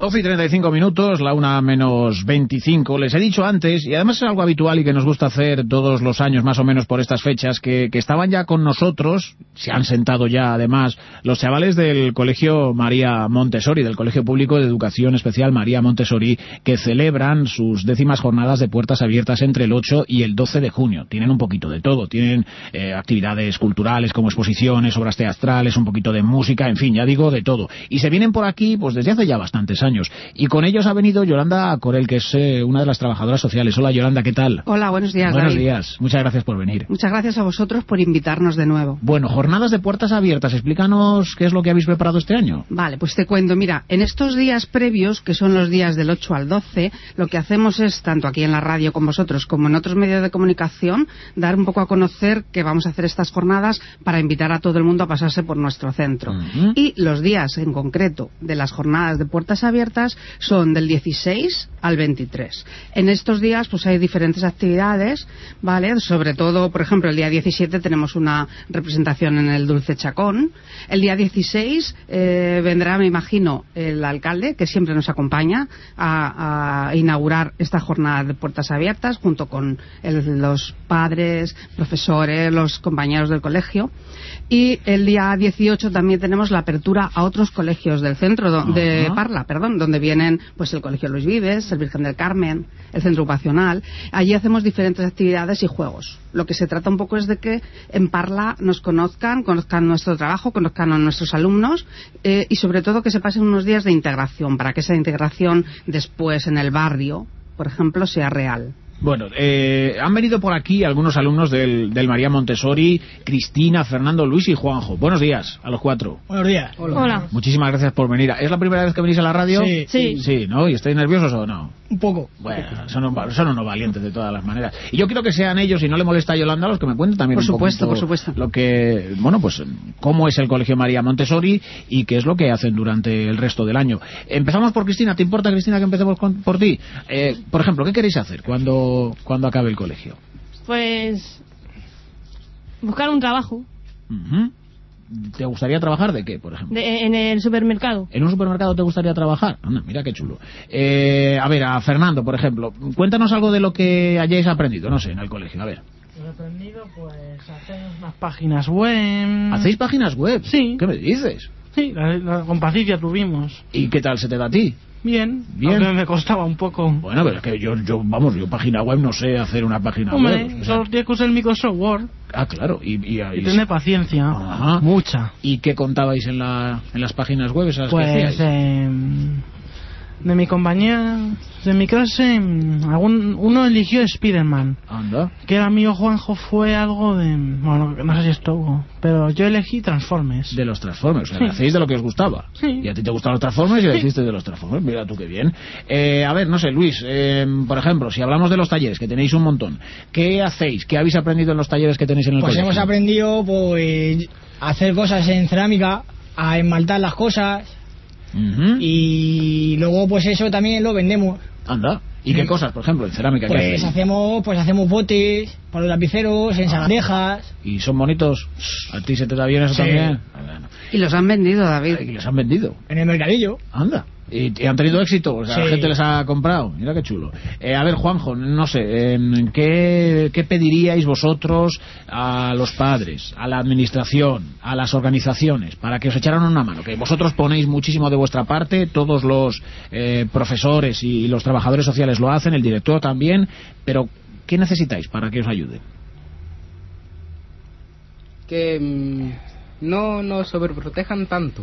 12:35, la 1:25. Les he dicho antes, y además es algo habitual y que nos gusta hacer todos los años más o menos por estas fechas, que estaban ya con nosotros, se han sentado ya además, los chavales del Colegio María Montessori, del Colegio Público de Educación Especial María Montessori, que celebran sus 10ª jornadas de puertas abiertas entre el 8 y el 12 de junio. Tienen un poquito de todo, tienen actividades culturales como exposiciones, obras teatrales, un poquito de música, en fin, ya digo, de todo. Y se vienen por aquí pues desde hace ya bastantes años. Y con ellos ha venido Yolanda Corel, que es una de las trabajadoras sociales. Hola, Yolanda, ¿qué tal? Hola, buenos días, Buenos David. días, muchas gracias por venir. Muchas gracias a vosotros por invitarnos de nuevo. Bueno, jornadas de puertas abiertas, explícanos qué es lo que habéis preparado este año. Vale, pues te cuento, mira, en estos días previos, que son los días del 8 al 12, lo que hacemos es, tanto aquí en la radio con vosotros como en otros medios de comunicación, dar un poco a conocer que vamos a hacer estas jornadas para invitar a todo el mundo a pasarse por nuestro centro. Y los días en concreto de las jornadas de puertas abiertas son del 16 al 23. En estos días pues hay diferentes actividades, ¿vale? Sobre todo, por ejemplo, el día 17 tenemos una representación en el Dulce Chacón. El día 16 vendrá, me imagino, el alcalde, que siempre nos acompaña a inaugurar esta jornada de puertas abiertas junto con los padres, profesores, los compañeros del colegio. Y el día 18 también tenemos la apertura a otros colegios del centro de Parla, donde vienen pues el Colegio Luis Vives, el Virgen del Carmen, el Centro Ocupacional. Allí hacemos diferentes actividades y juegos. Lo que se trata un poco es de que en Parla nos conozcan nuestro trabajo, conozcan a nuestros alumnos y sobre todo que se pasen unos días de integración, para que esa integración después en el barrio, por ejemplo, sea real. Bueno, han venido por aquí algunos alumnos del María Montessori, Cristina, Fernando, Luis y Juanjo. Buenos días a los 4. Buenos días. Hola. Muchísimas gracias por venir. ¿Es la primera vez que venís a la radio? Sí. Sí, ¿no? ¿Y estáis nerviosos o no? Un poco. Bueno, son unos valientes de todas las maneras. Y yo quiero que sean ellos, y no le molesta a Yolanda, los que me cuenten también por supuesto. lo que, bueno, pues cómo es el Colegio María Montessori y qué es lo que hacen durante el resto del año. Empezamos por Cristina. ¿Te importa, Cristina, que empecemos por ti? Por ejemplo, ¿qué queréis hacer cuando acabe el colegio? Pues buscar un trabajo. ¿Te gustaría trabajar de qué, por ejemplo? En el supermercado. ¿En un supermercado te gustaría trabajar? Anda, mira qué chulo. A ver, a Fernando, por ejemplo, cuéntanos algo de lo que hayáis aprendido, no sé, en el colegio, a ver. He aprendido, pues, hacer unas páginas web. ¿Hacéis páginas web? Sí. ¿Qué me dices? Sí, con Patricia tuvimos. ¿Y qué tal se te da a ti? Bien. Aunque me costaba un poco. Bueno, pero es que yo página web no sé hacer una página web. Hombre, solo tienes que usar el Microsoft Word. Ah, claro. Y tener paciencia. Ajá. Mucha. ¿Y qué contabais en las páginas web esas pues, que hacíais? De mi compañía, de mi clase, uno eligió Spiderman. Anda. Que el amigo Juanjo fue algo de... Bueno, no sé si esto, pero yo elegí Transformers. De los Transformers, o sea, hacéis de lo que os gustaba. Sí. Y a ti te gustan los Transformers y le hiciste de los Transformers. Mira tú qué bien. A ver, no sé, Luis, por ejemplo, si hablamos de los talleres, que tenéis un montón, ¿qué hacéis? ¿Qué habéis aprendido en los talleres que tenéis en el colegio? Pues hemos aprendido pues a hacer cosas en cerámica, a esmaltar las cosas. Y luego pues eso también lo vendemos. Anda. ¿Y qué cosas, por ejemplo, en cerámica? Pues ¿qué hacemos botes para los lapiceros, ensaladejas. ¿Y son bonitos? ¿A ti se te da bien eso también? Bueno. Y los han vendido, David. ¿Y los han vendido? En el mercadillo. Anda. ¿Y han tenido éxito? O sea, la gente les ha comprado. Mira qué chulo. A ver, Juanjo, no sé, ¿qué pediríais vosotros a los padres, a la administración, a las organizaciones, para que os echaran una mano? Que vosotros ponéis muchísimo de vuestra parte, todos los profesores y los trabajadores sociales lo hacen, el director también, pero ¿qué necesitáis para que os ayude? Que no nos sobreprotejan tanto.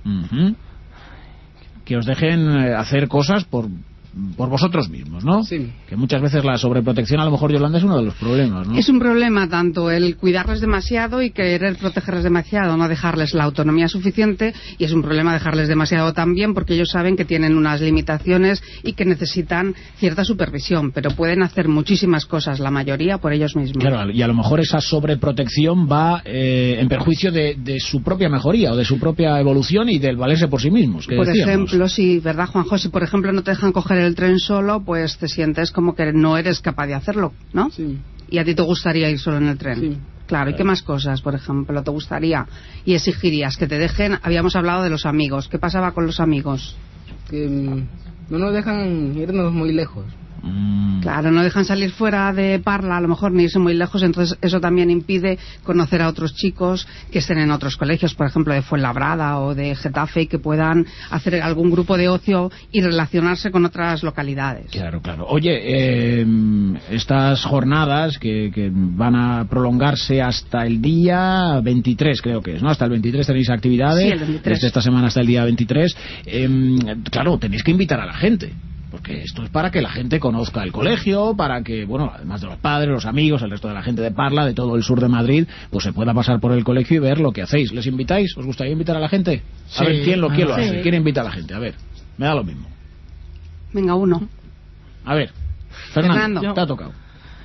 Que os dejen hacer cosas por vosotros mismos, ¿no? Sí. Que muchas veces la sobreprotección, a lo mejor, Yolanda, es uno de los problemas, ¿no? Es un problema tanto el cuidarles demasiado y querer protegerles demasiado, no dejarles la autonomía suficiente, y es un problema dejarles demasiado también porque ellos saben que tienen unas limitaciones y que necesitan cierta supervisión, pero pueden hacer muchísimas cosas, la mayoría por ellos mismos. Claro, y a lo mejor esa sobreprotección va en perjuicio de su propia mejoría o de su propia evolución y del valerse por sí mismos, que por decíamos. ejemplo, sí, ¿verdad, Juanjo? Si por ejemplo no te dejan coger el tren solo, pues te sientes como que no eres capaz de hacerlo, ¿no? Sí. Y a ti te gustaría ir solo en el tren. Sí. Claro, ¿y qué más cosas, por ejemplo, te gustaría y exigirías que te dejen? Habíamos hablado de los amigos. ¿Qué pasaba con los amigos? que no nos dejan irnos muy lejos. Claro, no dejan salir fuera de Parla, a lo mejor ni irse muy lejos, entonces eso también impide conocer a otros chicos que estén en otros colegios, por ejemplo de Fuenlabrada o de Getafe, y que puedan hacer algún grupo de ocio y relacionarse con otras localidades. Claro, claro. Oye, estas jornadas que van a prolongarse hasta el día 23, creo que es, ¿no? Hasta el 23 tenéis actividades. Sí, el 23. Desde esta semana hasta el día 23. Claro, tenéis que invitar a la gente. Porque esto es para que la gente conozca el colegio, para que, bueno, además de los padres, los amigos, el resto de la gente de Parla, de todo el sur de Madrid, pues se pueda pasar por el colegio y ver lo que hacéis. ¿Les invitáis? ¿Os gustaría invitar a la gente? A ver, ¿quién lo hace? ¿Quién invita a la gente? A ver, me da lo mismo. Venga, uno. A ver, Fernando, Fernando. te ha tocado.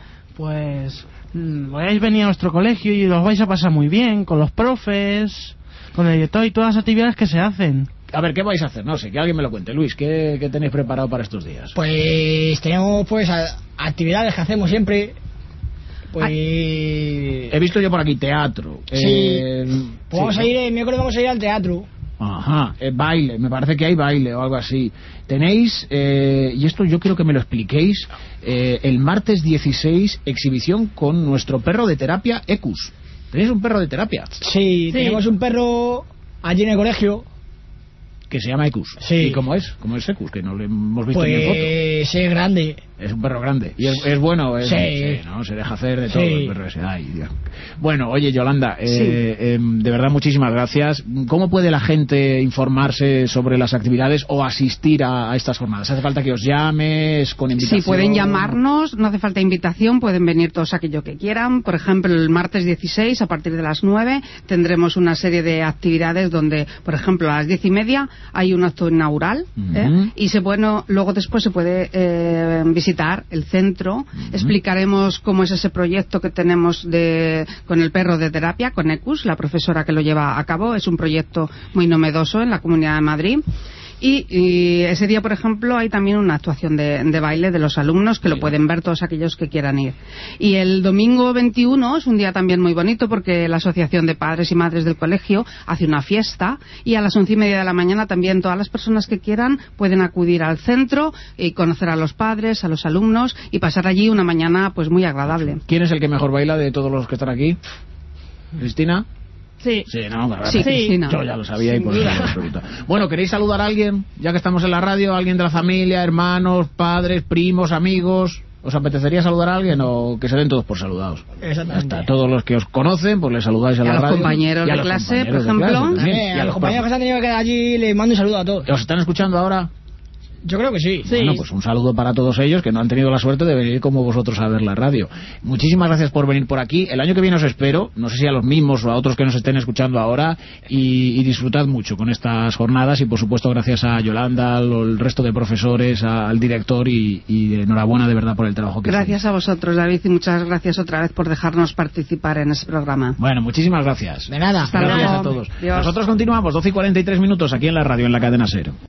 Pues vais a venir a nuestro colegio y los vais a pasar muy bien con los profes, con el director y todas las actividades que se hacen. A ver, ¿qué vais a hacer? No sé, que alguien me lo cuente. Luis, ¿qué tenéis preparado para estos días? Pues tenemos pues actividades que hacemos siempre. Pues He visto yo por aquí teatro. Sí. Pues vamos sí, a ir, el miércoles vamos a ir al teatro. Ajá, baile, me parece que hay baile o algo así. Tenéis, y esto yo quiero que me lo expliquéis, el martes 16, exhibición con nuestro perro de terapia, Ecus. ¿Tenéis un perro de terapia? Sí, tenemos un perro allí en el colegio. Que se llama Ecus. Sí. ¿Y cómo es? ¿Cómo es Ecus? Que no lo hemos visto ni en foto. Pues es grande. Es un perro grande. ¿Y es bueno? Sí. ¿No? Se deja hacer de todo Sí. el perro ese. Ay, Dios. Bueno, oye, Yolanda, de verdad muchísimas gracias. ¿Cómo puede la gente informarse sobre las actividades o asistir a estas jornadas? ¿Hace falta que os llames con invitación? Sí, pueden llamarnos, no hace falta invitación, pueden venir todos aquellos que quieran. Por ejemplo, el martes 16, a partir de las 9, tendremos una serie de actividades donde, por ejemplo, a las 10:30 hay un acto inaugural, y luego después se puede visitar el centro. Explicaremos cómo es ese proyecto que tenemos con el perro de terapia, con Ecus, la profesora que lo lleva a cabo. Es un proyecto muy novedoso en la Comunidad de Madrid. Y ese día, por ejemplo, hay también una actuación de baile de los alumnos que lo pueden ver todos aquellos que quieran ir. Y el domingo 21 es un día también muy bonito porque la Asociación de Padres y Madres del Colegio hace una fiesta y a las 11:30 de la mañana también todas las personas que quieran pueden acudir al centro y conocer a los padres, a los alumnos y pasar allí una mañana pues muy agradable. ¿Quién es el que mejor baila de todos los que están aquí? ¿Cristina? Sí. Sí, no, claro. Sí, Cristina. Yo ya lo sabía y por eso me pregunto. Bueno, ¿queréis saludar a alguien? Ya que estamos en la radio, alguien de la familia, hermanos, padres, primos, amigos. ¿Os apetecería saludar a alguien o que se den todos por saludados? Exactamente. Hasta todos los que os conocen, pues les saludáis a Y a la los radio. compañeros Y a de los clase, compañeros por de ejemplo. clase también. Y A los compañeros que se han tenido que quedar allí les mando un saludo a todos. ¿Os están escuchando ahora? Yo creo que sí. Bueno, pues un saludo para todos ellos que no han tenido la suerte de venir como vosotros a ver la radio. Muchísimas gracias por venir por aquí. El año que viene os espero, no sé si a los mismos o a otros que nos estén escuchando ahora, y disfrutad mucho con estas jornadas y por supuesto gracias a Yolanda, al resto de profesores, al director y enhorabuena de verdad por el trabajo que Gracias hacéis. a vosotros, David, y muchas gracias otra vez por dejarnos participar en este programa. Bueno, muchísimas gracias. De nada. Hasta Gracias luego. a todos. Adiós. Nosotros continuamos 12:43 aquí en la radio, en la cadena SER.